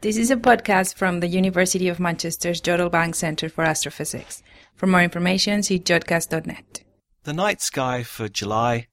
This is a podcast from the University of Manchester's Jodrell Bank Centre for Astrophysics. For more information, see jodcast.net. The night sky for July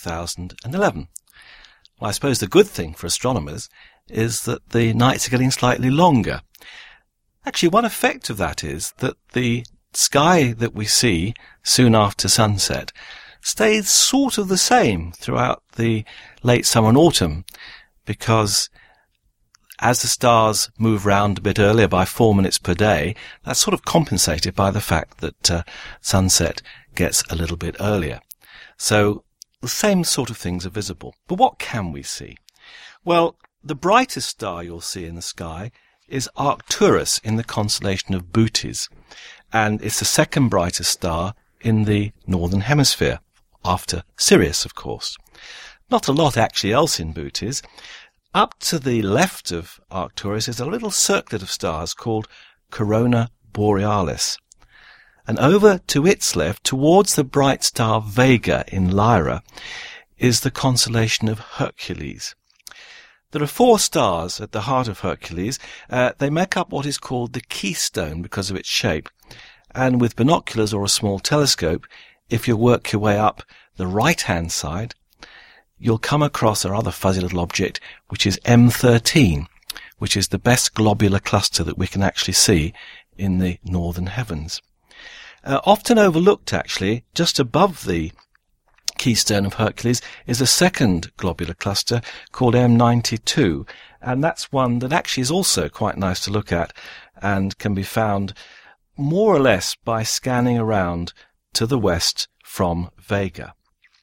2011. Well, I suppose the good thing for astronomers is that the nights are getting slightly longer. Actually, one effect of that is that the sky that we see soon after sunset stays sort of the same throughout the late summer and autumn, because as the stars move round a bit earlier by 4 minutes per day, that's sort of compensated by the fact that sunset gets a little bit earlier. So the same sort of things are visible. But what can we see? Well, the brightest star you'll see in the sky is Arcturus in the constellation of Bootes, and it's the second brightest star in the northern hemisphere, after Sirius, of course. Not a lot actually else in Bootes. Up to the left of Arcturus is a little circlet of stars called Corona Borealis. And over to its left, towards the bright star Vega in Lyra, is the constellation of Hercules. There are 4 stars at the heart of Hercules. They make up what is called the keystone because of its shape. And with binoculars or a small telescope, if you work your way up the right-hand side, you'll come across a rather fuzzy little object, which is M13, which is the best globular cluster that we can actually see in the northern heavens. Often overlooked, actually, just above the keystone of Hercules is a second globular cluster called M92, and that's one that actually is also quite nice to look at and can be found more or less by scanning around to the west from Vega.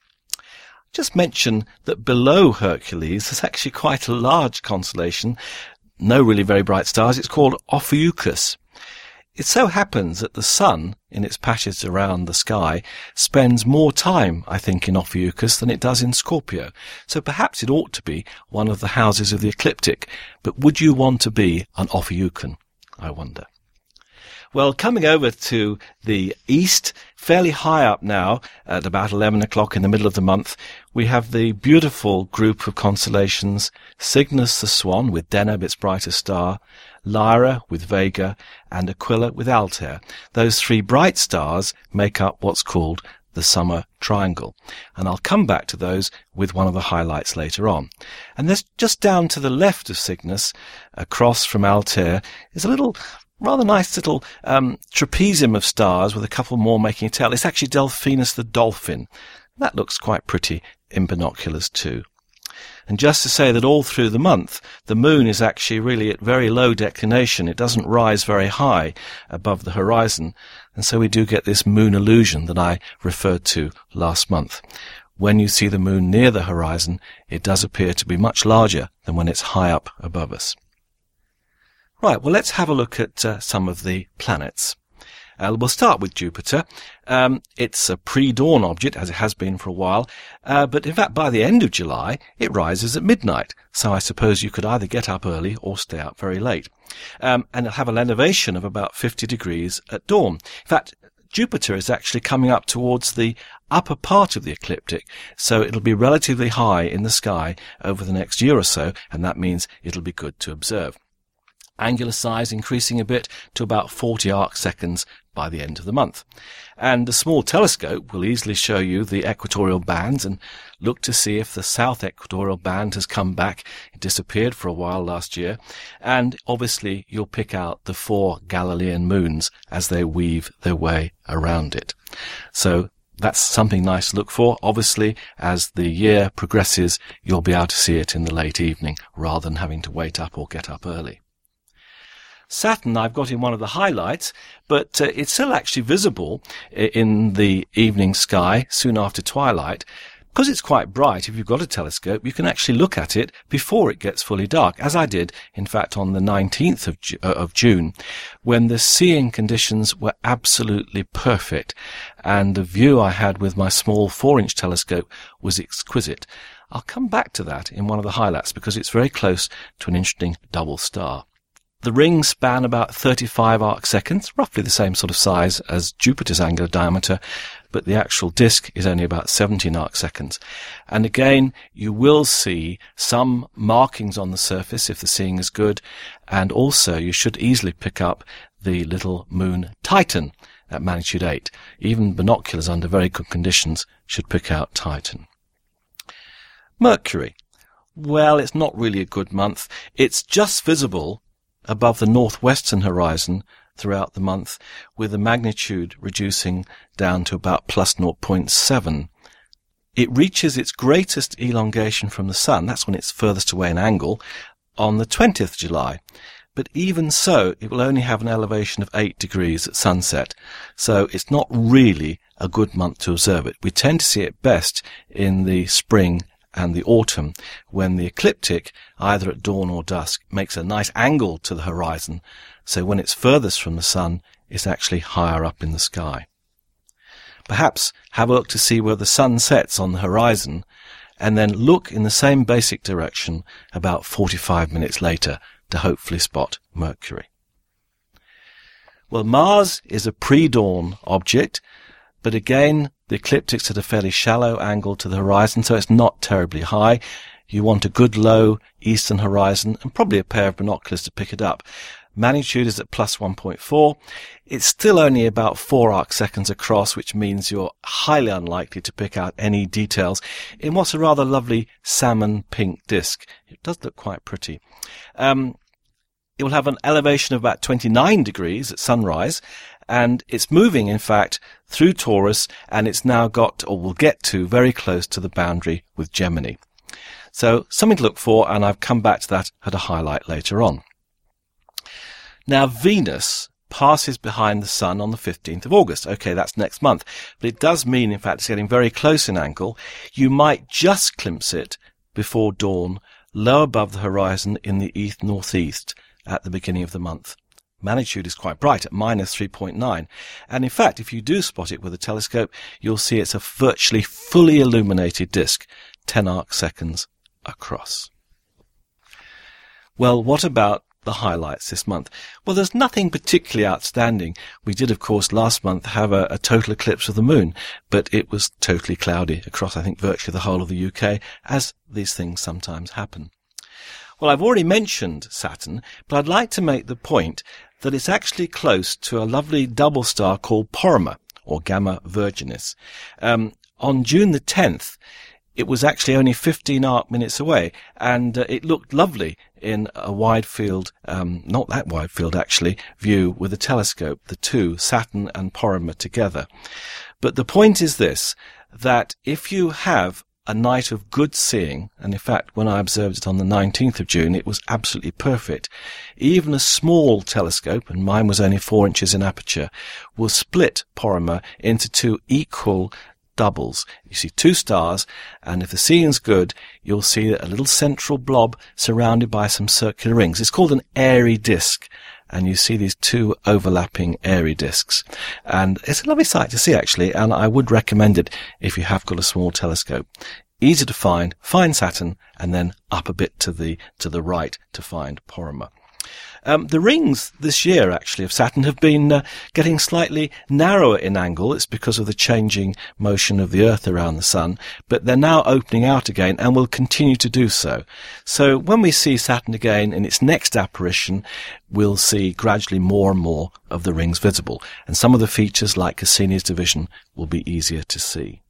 Just mention that below Hercules there's actually quite a large constellation, no really very bright stars. It's called Ophiuchus. It so happens that the sun, in its passage around the sky, spends more time, I think, in Ophiuchus than it does in Scorpio. So perhaps it ought to be one of the houses of the ecliptic. But would you want to be an Ophiuchian, I wonder? Well, coming over to the east, fairly high up now, at about 11 o'clock in the middle of the month, we have the beautiful group of constellations, Cygnus the Swan with Deneb, its brightest star, Lyra with Vega, and Aquila with Altair. Those 3 bright stars make up what's called the summer triangle. And I'll come back to those with one of the highlights later on. And there's just down to the left of Cygnus, across from Altair, is a little rather nice little trapezium of stars with a couple more making a tail. It's actually Delphinus the dolphin. That looks quite pretty in binoculars too. And just to say that all through the month, the moon is actually really at very low declination. It doesn't rise very high above the horizon. And so we do get this moon illusion that I referred to last month. When you see the moon near the horizon, it does appear to be much larger than when it's high up above us. Right, well, let's have a look at some of the planets. We'll start with Jupiter. It's a pre-dawn object, as it has been for a while, but in fact by the end of July it rises at midnight, so I suppose you could either get up early or stay up very late. And it'll have an elevation of about 50 degrees at dawn. In fact, Jupiter is actually coming up towards the upper part of the ecliptic, so it'll be relatively high in the sky over the next year or so, and that means it'll be good to observe. Angular size increasing a bit to about 40 arc-seconds by the end of the month. And a small telescope will easily show you the equatorial bands and look to see if the south equatorial band has come back. It disappeared for a while last year. And obviously you'll pick out the 4 Galilean moons as they weave their way around it. So that's something nice to look for. Obviously, as the year progresses, you'll be able to see it in the late evening rather than having to wait up or get up early. Saturn I've got in one of the highlights, but it's still actually visible in the evening sky soon after twilight. Because it's quite bright, if you've got a telescope, you can actually look at it before it gets fully dark, as I did, in fact, on the 19th of June, when the seeing conditions were absolutely perfect, and the view I had with my small 4-inch telescope was exquisite. I'll come back to that in one of the highlights, because it's very close to an interesting double star. The rings span about 35 arc-seconds, roughly the same sort of size as Jupiter's angular diameter, but the actual disk is only about 17 arc seconds. And again, you will see some markings on the surface if the seeing is good, and also you should easily pick up the little moon Titan at magnitude 8. Even binoculars under very good conditions should pick out Titan. Mercury. Well, it's not really a good month. It's just visible above the northwestern horizon throughout the month, with the magnitude reducing down to about plus 0.7. It reaches its greatest elongation from the sun, that's when it's furthest away in angle, on the 20th July. But even so, it will only have an elevation of 8 degrees at sunset, so it's not really a good month to observe it. We tend to see it best in the spring and the autumn, when the ecliptic, either at dawn or dusk, makes a nice angle to the horizon, so when it's furthest from the sun, it's actually higher up in the sky. Perhaps have a look to see where the sun sets on the horizon, and then look in the same basic direction about 45 minutes later to hopefully spot Mercury. Well, Mars is a pre-dawn object, but again, the ecliptic's at a fairly shallow angle to the horizon, so it's not terribly high. You want a good low eastern horizon and probably a pair of binoculars to pick it up. Magnitude is at plus 1.4. It's still only about 4 arc seconds across, which means you're highly unlikely to pick out any details in what's a rather lovely salmon pink disk. It does look quite pretty. It will have an elevation of about 29 degrees at sunrise, and it's moving, in fact, through Taurus, and it's now got, or will get to, very close to the boundary with Gemini. So something to look for, and I've come back to that at a highlight later on. Now, Venus passes behind the Sun on the 15th of August. Okay, that's next month. But it does mean, in fact, it's getting very close in angle. You might just glimpse it before dawn, low above the horizon in the east-northeast at the beginning of the month. Magnitude is quite bright at minus 3.9. And in fact, if you do spot it with a telescope, you'll see it's a virtually fully illuminated disk, 10 arc seconds across. Well, what about the highlights this month? Well, there's nothing particularly outstanding. We did, of course, last month have a total eclipse of the moon, but it was totally cloudy across, I think, virtually the whole of the UK, as these things sometimes happen. Well, I've already mentioned Saturn, but I'd like to make the point that it's actually close to a lovely double star called Porrima, or Gamma Virginis. On June the 10th, it was actually only 15 arc minutes away, and it looked lovely in a wide field, not that wide field actually, view with a telescope, the two, Saturn and Porrima, together. But the point is this, that if you have a night of good seeing, and in fact when I observed it on the 19th of June it was absolutely perfect, even a small telescope, and mine was only 4 inches in aperture, will split Porrima into two equal doubles. You see two stars, and if the seeing's good, you'll see a little central blob surrounded by some circular rings. It's called an airy disk, and you see these two overlapping airy disks. And it's a lovely sight to see, actually, and I would recommend it if you have got a small telescope. Easy to find Saturn, and then up a bit to the right to find Porrima. The rings this year, actually, of Saturn have been getting slightly narrower in angle. It's because of the changing motion of the Earth around the Sun, but they're now opening out again and will continue to do so. So when we see Saturn again in its next apparition, we'll see gradually more and more of the rings visible, and some of the features like Cassini's division will be easier to see.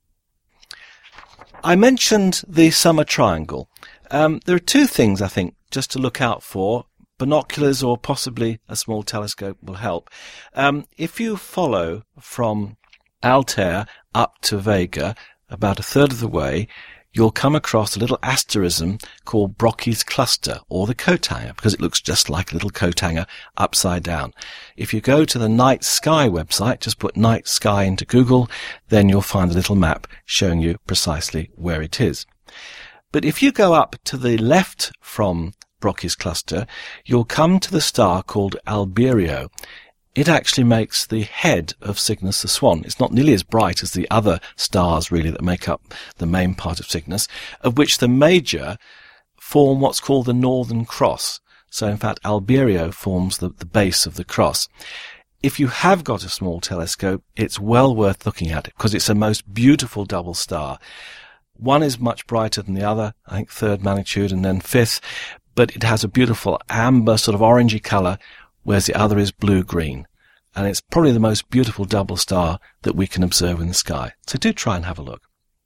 I mentioned the summer triangle. There are two things, I think, just to look out for. Binoculars or possibly a small telescope will help. If you follow from Altair up to Vega, about a third of the way, you'll come across a little asterism called Brocchi's Cluster, or the coat hanger, because it looks just like a little coat hanger upside down. If you go to the Night Sky website, just put Night Sky into Google, then you'll find a little map showing you precisely where it is. But if you go up to the left from Brocchi's Cluster, you'll come to the star called Alberio. It actually makes the head of Cygnus the Swan. It's not nearly as bright as the other stars, really, that make up the main part of Cygnus, of which the major form what's called the Northern Cross. So, in fact, Alberio forms the base of the cross. if you have got a small telescope, it's well worth looking at it because it's a most beautiful double star. One is much brighter than the other, I think third magnitude and then fifth, but it has a beautiful amber sort of orangey colour, whereas the other is blue-green. And it's probably the most beautiful double star that we can observe in the sky. So do try and have a look.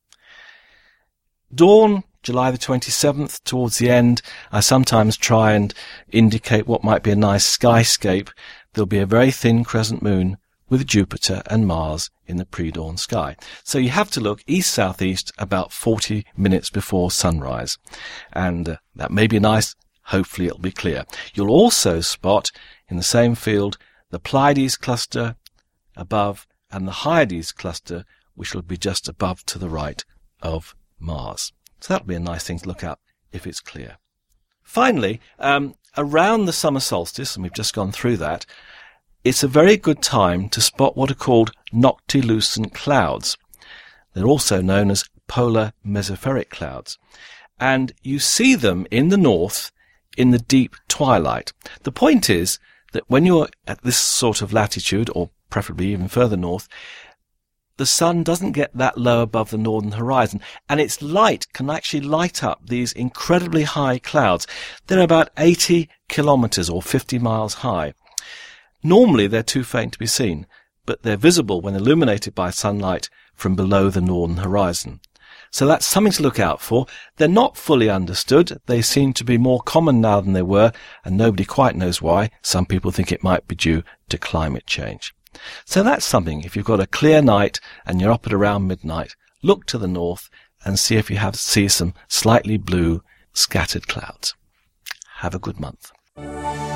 Dawn, July the 27th, towards the end, I sometimes try and indicate what might be a nice skyscape. There'll be a very thin crescent moon with Jupiter and Mars in the pre-dawn sky. So you have to look east-southeast about 40 minutes before sunrise. And that may be nice. Hopefully it'll be clear. You'll also spot in the same field the Pleiades cluster above and the Hyades cluster, which will be just above to the right of Mars. So that'll be a nice thing to look at if it's clear. Finally, around the summer solstice, and we've just gone through that, it's a very good time to spot what are called noctilucent clouds. They're also known as polar mesophotic clouds. And you see them in the north in the deep twilight. The point is that when you're at this sort of latitude, or preferably even further north, the sun doesn't get that low above the northern horizon, and its light can actually light up these incredibly high clouds. They're about 80 kilometers or 50 miles high. Normally they're too faint to be seen, but they're visible when illuminated by sunlight from below the northern horizon. So that's something to look out for. They're not fully understood. They seem to be more common now than they were, and nobody quite knows why. Some people think it might be due to climate change. So that's something. If you've got a clear night and you're up at around midnight, look to the north and see if you see some slightly blue scattered clouds. Have a good month.